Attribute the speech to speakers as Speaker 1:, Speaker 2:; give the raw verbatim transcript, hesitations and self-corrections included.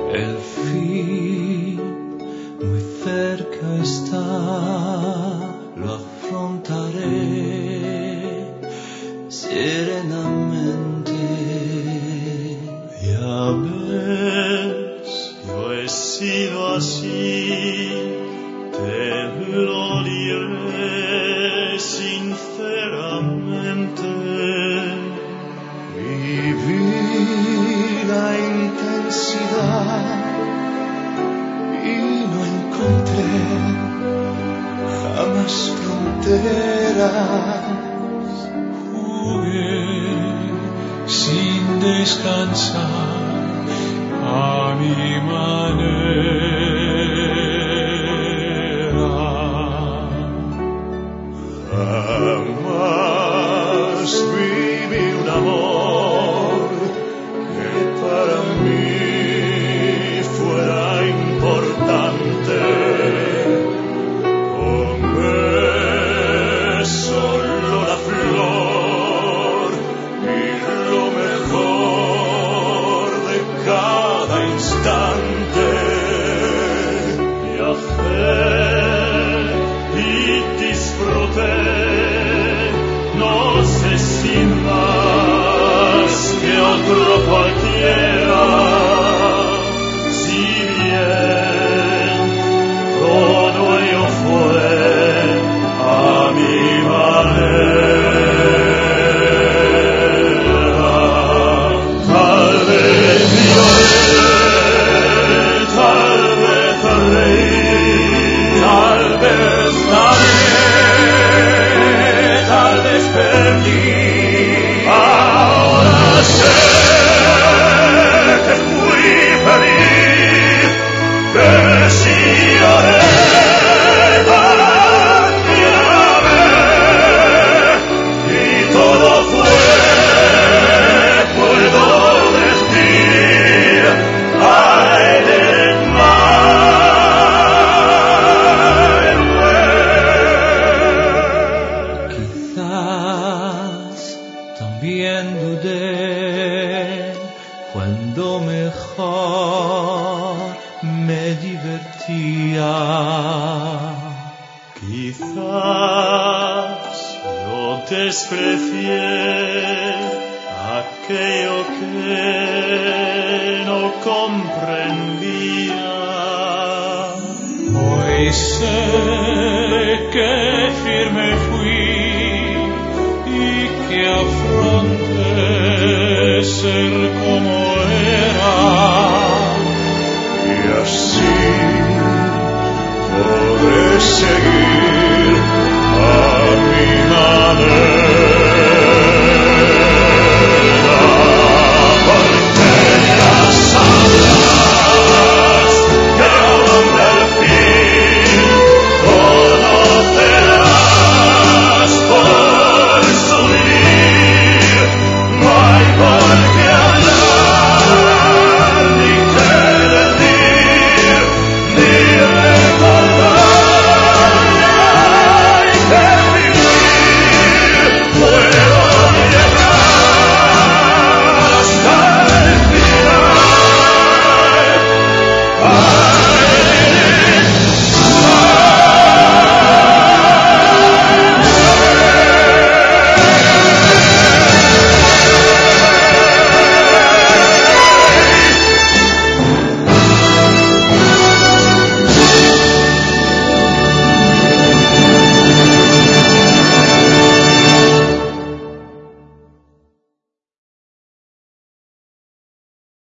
Speaker 1: El fin muy cerca está, lo afrontaré serenamente.
Speaker 2: Ya ves, yo he sido así, te lo diré sinceramente.
Speaker 1: Viví la intensidad y no encontré jamás fronteras.
Speaker 3: Jugué sin descansar a mi manera.
Speaker 2: Jamás viví un amor que para mí fuera importante. Tomé solo la flor y lo mejor de cada instante. Viajé y disfruté, no sé si más que otro cualquiera, si bien todo ello fue a mi manera. Tal vez lloré, tal vez reí, tal vez gané, tal vez perdí. Ahora sé que fui feliz, que si lloré también amé, y todo fue, puedo decir, ay de
Speaker 1: Quizás también dudé cuando mejor me divertía.
Speaker 2: Quizás yo desprecié aquello que no comprendía.
Speaker 3: Hoy sé que firme fui y que afronté ser